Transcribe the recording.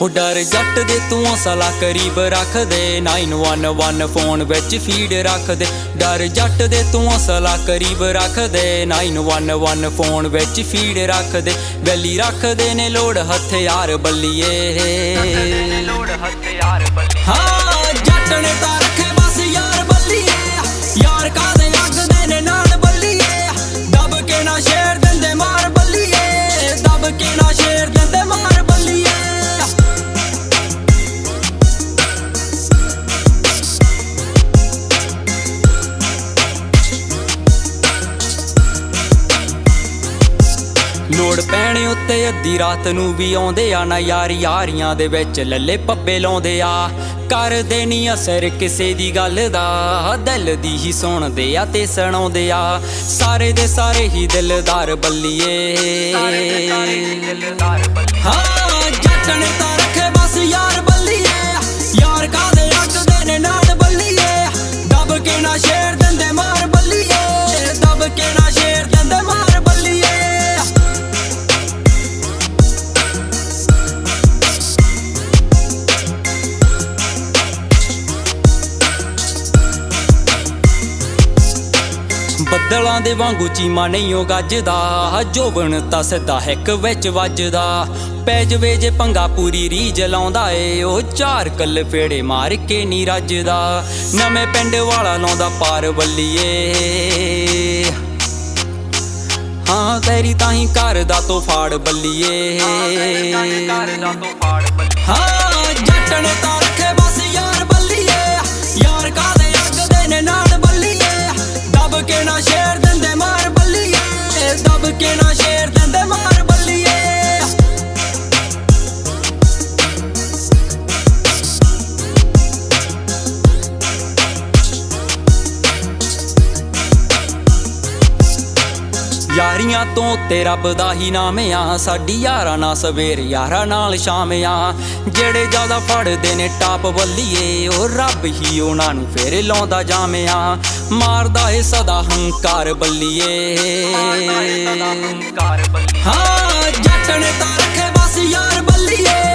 डर जट दे तू सला करीब रख दे 911 फोन विच फीड रख दे। डर जट दे तू सला करीब रख दे 911 फोन विच फीड रख दे। वैली रख दे ने लोड़ हथियार बल्लिए। हाँ जट ने तां रखे बस यार बल्लिए। यार कादे लगदे ने नाल बल्लिए। दब के ना शेर दिंदे मार बल्लिए। दब के ना शेर दिंदे मार बल्लिए। लोड़ पैणे उत्ते अद्धी रात नूं भी आउंदे आ ना यार। यारियां दे विच लल्ले पब्बे लाउंदे आ। करदे नी असर किसे दी गल दा। दिल दी ही सुणदे आ ते सुणाउंदे आ। सारे दे सारे ही दिलदार बल्लिए। हाँ जट ने तां रखे बस यार बल्लिए। यार कादे लगदे ने नाल बल्लिए। दब के ना शेर दिंदे मार बल्लिए। दब के ना शेर दिंदे मार बल्लिए। ਬੱਦਲਾਂ ਦੇ ਵਾਂਗੂ ਚੀਮਾ ਨਹੀਂ ਉਹ ਗੱਜਦਾ। ਜੋਬਨ ਤਾਂ ਸਿੱਧਾ ਹਿੱਕ ਵਿੱਚ ਵੱਜਦਾ। ਪੈ ਜਵੇ ਜੇ ਪੰਗਾ ਪੂਰੀ ਰੀਝ ਲਾਉਂਦਾ ਏ। ਉਹ ਚਾਰ ਕੱਲ ਫੇੜੇ ਮਾਰ ਕੇ ਨਹੀਂ ਰੱਜਦਾ। ਨਵੇਂ ਪਿੰਡ ਵਾਲਾ ਲਾਉਂਦਾ ਪਾਰ ਬੱਲੀਏ। ਹਾਂ ਤੇਰੀ ਤਾਂ ਹੀ ਘਰ ਦਾ ਤੋਂ ਫਾੜ ਬੱਲੀਏ। ਹਾਂ ਜੱਟ ਨੇ ਤਾਂ ਰੱਖੇ ਬਸ ਯਾਰ ਬੱਲੀਏ। ਯਾਰ ਕਾਦੇ ਲੱਗਦੇ ਨੇ ਨਾਲ ਬੱਲੀਏ। ਦਬ ਕੇ ਨਾ ਸ਼ੇਰ ਦਿੰਦੇ ਮਾਰ ਬੱਲੀਏ। ਦਬ ਕੇ ਨਾ ਸ਼ੇਰ ਦਿੰਦੇ ਮਾਰ ਬੱਲੀਏ। यारियां तो उत्ते रब दा ही नाम आ। साडी यारां ना सवेर यारां नाल शाम आ। जेड़े ज्यादा फड़दे ने टाप बल्लिए। ओ रब ही उहनां नूं फेर लाउंदा जाम आ। मारदा ए सदा हंकार बल्लिए। हाँ जट ने तां रखे बस यार बल्लिए।